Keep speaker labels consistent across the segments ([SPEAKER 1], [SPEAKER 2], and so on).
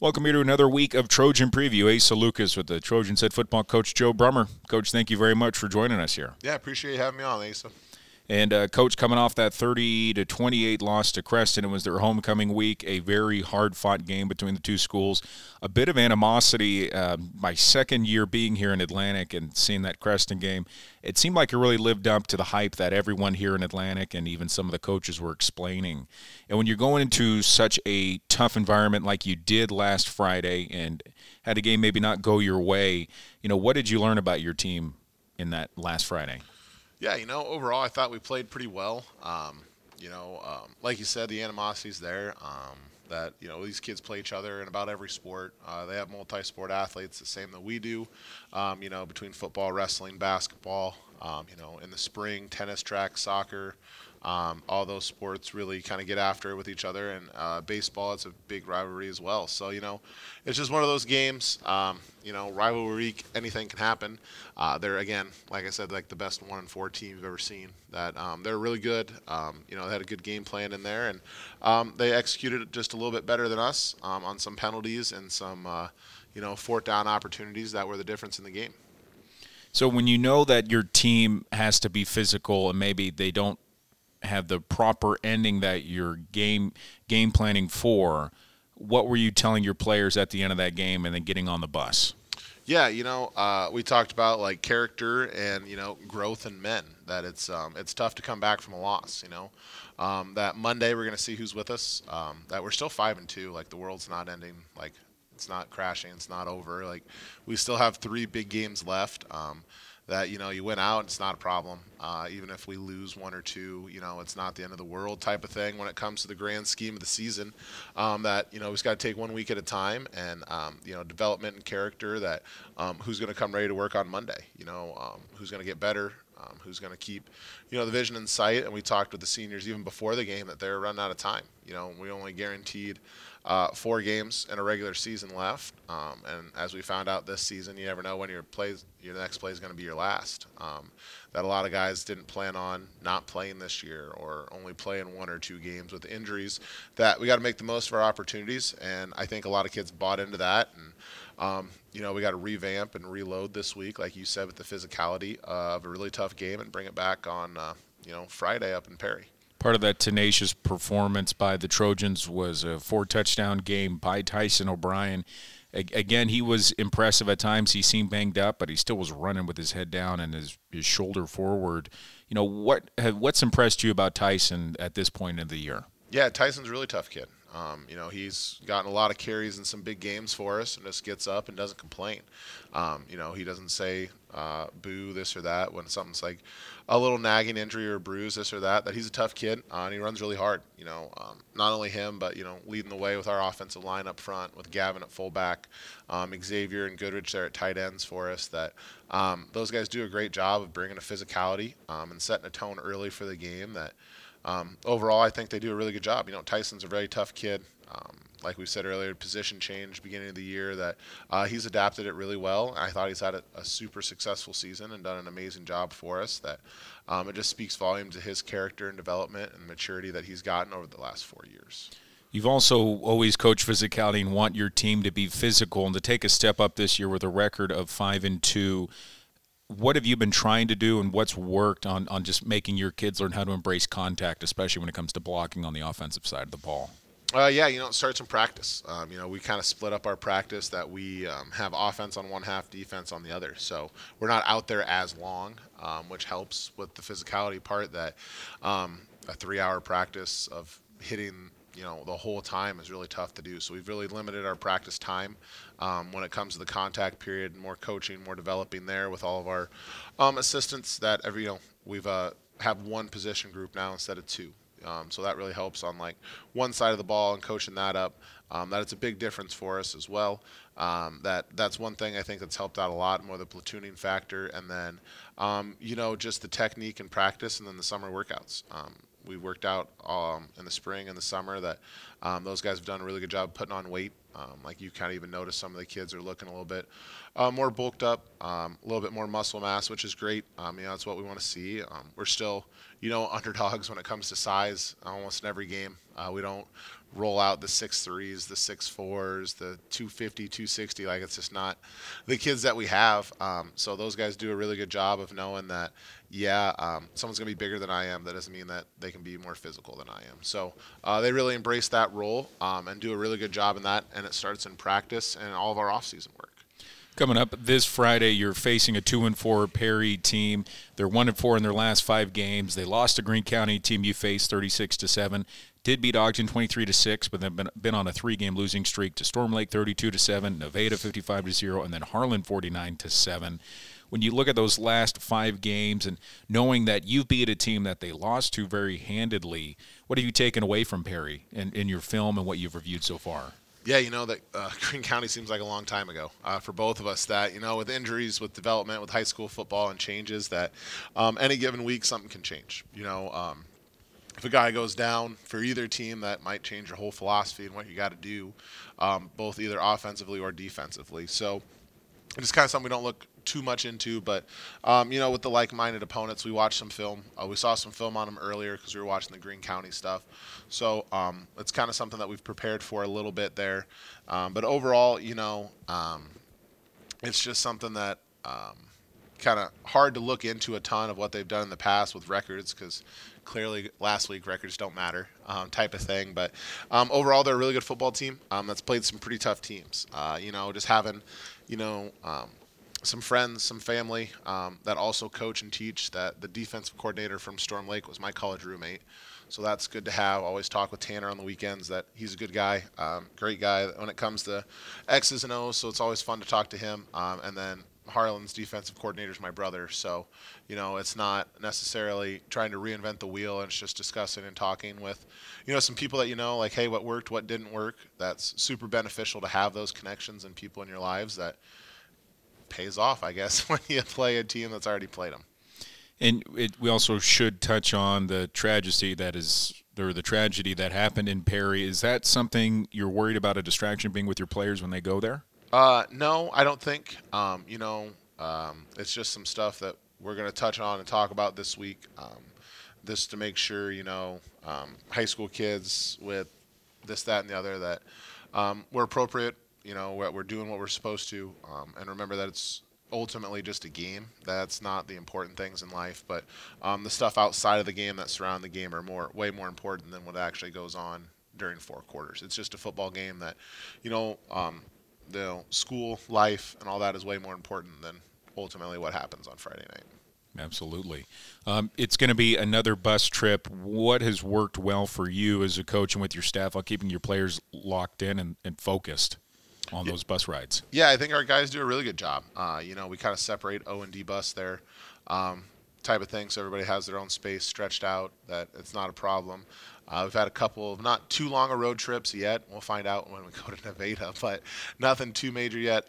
[SPEAKER 1] Welcome here to another week of Trojan Preview. Asa Lucas with the Trojans head football coach Joe Brummer. Coach, thank you very much for joining us here.
[SPEAKER 2] Yeah, appreciate you having me on, Asa.
[SPEAKER 1] And Coach, coming off that 30-28 loss to Creston, it was their homecoming week, a very hard-fought game between the two schools. A bit of animosity. My second year being here in Atlantic and seeing that Creston game, it seemed like it really lived up to the hype that everyone here in Atlantic and even some of the coaches were explaining. And when you're going into such a tough environment like you did last Friday and had a game maybe not go your way, what did you learn about your team in that last Friday?
[SPEAKER 2] Yeah, overall I thought we played pretty well. Like you said, the animosity's there. These kids play each other in about every sport. They have multi-sport athletes, the same that we do, between football, wrestling, basketball, in the spring, tennis, track, soccer. All those sports really kind of get after it with each other, and baseball, it's a big rivalry as well. So, it's just one of those games. Rivalry week, anything can happen. They're, again, like I said, like the best 1-4 team you've ever seen. That they're really good. They had a good game plan in there, and they executed it just a little bit better than us on some penalties and some, fourth down opportunities that were the difference in the game.
[SPEAKER 1] So when you know that your team has to be physical and maybe they don't have the proper ending that you're game planning for, what were you telling your players at the end of that game and then getting on the bus?
[SPEAKER 2] Yeah, we talked about like character and growth in men. That it's tough to come back from a loss. That Monday we're gonna see who's with us. That we're still 5-2. Like the world's not ending. Like it's not crashing. It's not over. Like we still have 3 big games left. That you win out, it's not a problem. Even if we lose 1 or 2, it's not the end of the world type of thing when it comes to the grand scheme of the season. That we just got to take 1 week at a time, and development and character. That who's going to come ready to work on Monday. Who's going to get better. Who's going to keep the vision in sight. And we talked with the seniors even before the game that they're running out of time. We only guaranteed 4 games in a regular season left, and as we found out this season, you never know when your next play is going to be your last. That a lot of guys didn't plan on not playing this year or only playing 1 or 2 games with injuries. That we got to make the most of our opportunities, and I think a lot of kids bought into that. And we got to revamp and reload this week, like you said, with the physicality of a really tough game, and bring it back on Friday up in Perry.
[SPEAKER 1] Part of that tenacious performance by the Trojans was a 4-touchdown game by Tyson O'Brien. Again, he was impressive at times. He seemed banged up, but he still was running with his head down and his shoulder forward. What's impressed you about Tyson at this point in the year?
[SPEAKER 2] Yeah, Tyson's a really tough kid. He's gotten a lot of carries in some big games for us and just gets up and doesn't complain. He doesn't say boo, this or that when something's like a little nagging injury or bruise, this or that he's a tough kid, and he runs really hard. Not only him, but, leading the way with our offensive line up front with Gavin at fullback, Xavier and Goodrich there at tight ends for us. That those guys do a great job of bringing a physicality and setting a tone early for the game that overall, I think they do a really good job. Tyson's a very tough kid. Like we said earlier, position change beginning of the year, that he's adapted it really well. I thought he's had a super successful season and done an amazing job for us. That it just speaks volumes to his character and development and maturity that he's gotten over the last 4 years.
[SPEAKER 1] You've also always coached physicality and want your team to be physical, and to take a step up this year with a record of 5-2. What have you been trying to do, and what's worked on just making your kids learn how to embrace contact, especially when it comes to blocking on the offensive side of the ball?
[SPEAKER 2] It starts in practice. We kind of split up our practice that we have offense on one half, defense on the other. So we're not out there as long, which helps with the physicality part. That a 3-hour practice of hitting the whole time is really tough to do. So we've really limited our practice time when it comes to the contact period. More coaching, more developing there with all of our assistants. That we've have 1 position group now instead of 2. So that really helps on like one side of the ball and coaching that up. That it's a big difference for us as well. That's one thing I think that's helped out a lot, more the platooning factor, and then just the technique and practice, and then the summer workouts. We worked out in the spring and the summer. That those guys have done a really good job putting on weight. Like you kind of even notice some of the kids are looking a little bit more bulked up, a little bit more muscle mass, which is great. That's what we want to see. We're still, underdogs when it comes to size almost in every game. We don't roll out the 6'3s, the 6'4s, the 250, 260. Like, it's just not the kids that we have. So those guys do a really good job of knowing that, someone's going to be bigger than I am. That doesn't mean that they can be more physical than I am. So they really embrace that role and do a really good job in that. And it starts in practice and all of our off-season work.
[SPEAKER 1] Coming up this Friday, you're facing a 2-4 Perry team. They're 1-4 in their last 5 games. They lost to Greene County, team you faced 36-7. Did beat Ogden 23-6, but they've been on a 3-game losing streak to Storm Lake 32-7, Nevada 55-0, and then Harlan 49-7. When you look at those last 5 games and knowing that you beat a team that they lost to very handedly, what have you taken away from Perry in your film and what you've reviewed so far?
[SPEAKER 2] Yeah, that Greene County seems like a long time ago for both of us. That, with injuries, with development, with high school football and changes, that any given week something can change. If a guy goes down for either team, that might change your whole philosophy and what you got to do, both either offensively or defensively. So it's kind of something we don't look too much into, but with the like-minded opponents, we watched some film. We saw some film on them earlier because we were watching the Greene County stuff. So it's kind of something that we've prepared for a little bit there. But overall, it's just something that kind of hard to look into a ton of what they've done in the past with records, because clearly last week records don't matter, type of thing. But overall, they're a really good football team that's played some pretty tough teams. Just having, some friends, some family that also coach and teach. That the defensive coordinator from Storm Lake was my college roommate. So that's good to have. Always talk with Tanner on the weekends. That he's a good guy, great guy when it comes to X's and O's. So it's always fun to talk to him. And then Harlan's defensive coordinator is my brother. So, it's not necessarily trying to reinvent the wheel. And it's just discussing and talking with, some people that like, hey, what worked, what didn't work. That's super beneficial to have those connections and people in your lives. That pays off, I guess, when you play a team that's already played them.
[SPEAKER 1] And we also should touch on the tragedy that happened in Perry. Is that something you're worried about, a distraction being with your players when they go there?
[SPEAKER 2] No, I don't think. It's just some stuff that we're going to touch on and talk about this week, just to make sure, high school kids with this, that, and the other, that we're appropriate. We're doing what we're supposed to, and remember that it's ultimately just a game. That's not the important things in life, but the stuff outside of the game that surround the game are way more important than what actually goes on during 4 quarters. It's just a football game that, the school life and all that is way more important than ultimately what happens on Friday night.
[SPEAKER 1] Absolutely. It's going to be another bus trip. What has worked well for you as a coach and with your staff on keeping your players locked in and focused on those bus rides?
[SPEAKER 2] Yeah, I think our guys do a really good job. We kind of separate O and D bus there, type of thing, so everybody has their own space stretched out, that it's not a problem. We've had a couple of not too long a road trips yet. We'll find out when we go to Nevada, but nothing too major yet.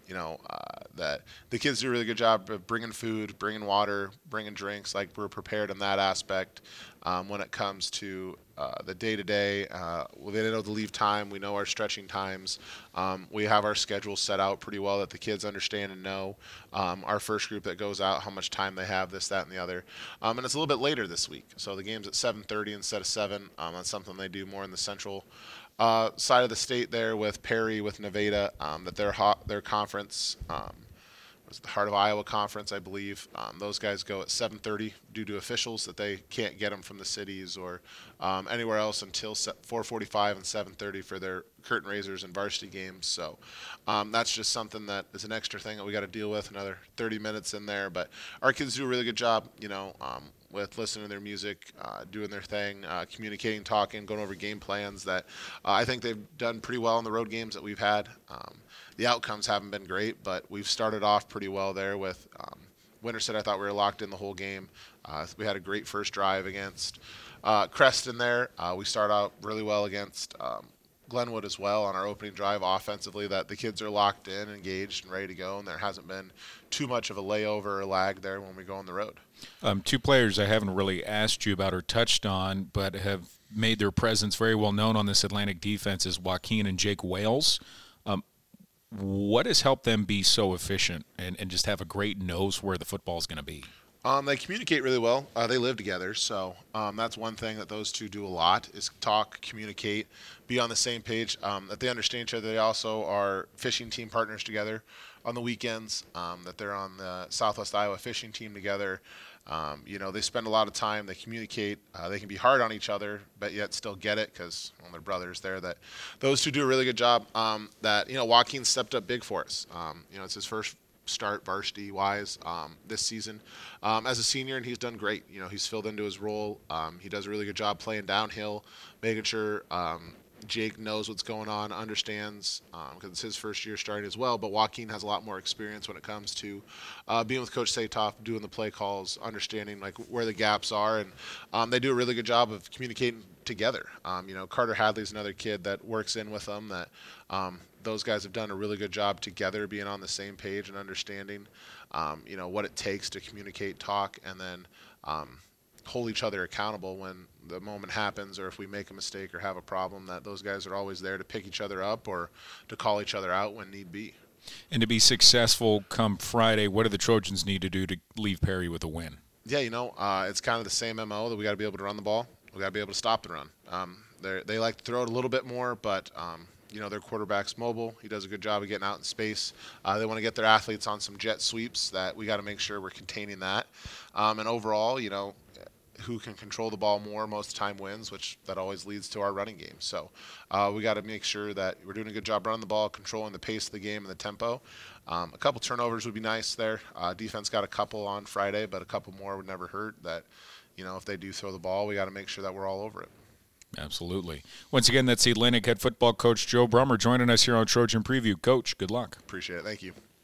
[SPEAKER 2] That the kids do a really good job of bringing food, bringing water, bringing drinks. Like, we're prepared in that aspect. When it comes to the day-to-day, they know the leave time. We know our stretching times. We have our schedule set out pretty well that the kids understand and know. Our first group that goes out, how much time they have, this, that, and the other. And it's a little bit later this week. So the game's at 7:30 instead of 7. That's something they do more in the central side of the state there with Perry, with Nevada, that their conference was the Heart of Iowa Conference, I believe. Those guys go at 7:30 due to officials that they can't get them from the cities or anywhere else until 4:45 and 7:30 for their curtain raisers and varsity games. So that's just something that is an extra thing that we got to deal with, another 30 minutes in there. But our kids do a really good job, with listening to their music, doing their thing, communicating, talking, going over game plans that I think they've done pretty well in the road games that we've had. The outcomes haven't been great, but we've started off pretty well there with Winterset. I thought we were locked in the whole game. We had a great first drive against Creston there. We started out really well against Glenwood as well on our opening drive offensively, that the kids are locked in, engaged, and ready to go, and there hasn't been too much of a layover or lag there when we go on the road.
[SPEAKER 1] 2 players I haven't really asked you about or touched on, but have made their presence very well known on this Atlantic defense is Joaquin and Jake Wales. What has helped them be so efficient and just have a great nose where the football is going to be?
[SPEAKER 2] They communicate really well. They live together, so that's one thing that those two do a lot is talk, communicate, be on the same page. That they understand each other. They also are fishing team partners together on the weekends. That they're on the Southwest Iowa fishing team together. They spend a lot of time. They communicate. They can be hard on each other, but yet still get it because they're brothers there. That those two do a really good job. Joaquin stepped up big for us. It's his first start varsity wise this season as a senior, and he's done great. He's filled into his role. He does a really good job playing downhill, making sure Jake knows what's going on, understands, because it's his first year starting as well. But Joaquin has a lot more experience when it comes to being with Coach Satoff, doing the play calls, understanding like where the gaps are, and they do a really good job of communicating together. Carter Hadley's another kid that works in with them. That those guys have done a really good job together, being on the same page and understanding, what it takes to communicate, talk, and then hold each other accountable when the moment happens, or if we make a mistake or have a problem, that those guys are always there to pick each other up or to call each other out when need be.
[SPEAKER 1] And to be successful come Friday, what do the Trojans need to do to leave Perry with a win?
[SPEAKER 2] Yeah, it's kind of the same MO that we got to be able to run the ball. We got to be able to stop the run. They like to throw it a little bit more, but their quarterback's mobile. He does a good job of getting out in space. They want to get their athletes on some jet sweeps that we got to make sure we're containing that. And overall, who can control the ball more most of the time wins, which that always leads to our running game. So we got to make sure that we're doing a good job running the ball, controlling the pace of the game and the tempo. A couple turnovers would be nice there. Defense got a couple on Friday, but a couple more would never hurt. That, if they do throw the ball, we got to make sure that we're all over it.
[SPEAKER 1] Absolutely. Once again, that's the Atlantic head football coach Joe Brummer joining us here on Trojan Preview. Coach, good luck.
[SPEAKER 2] Appreciate it. Thank you.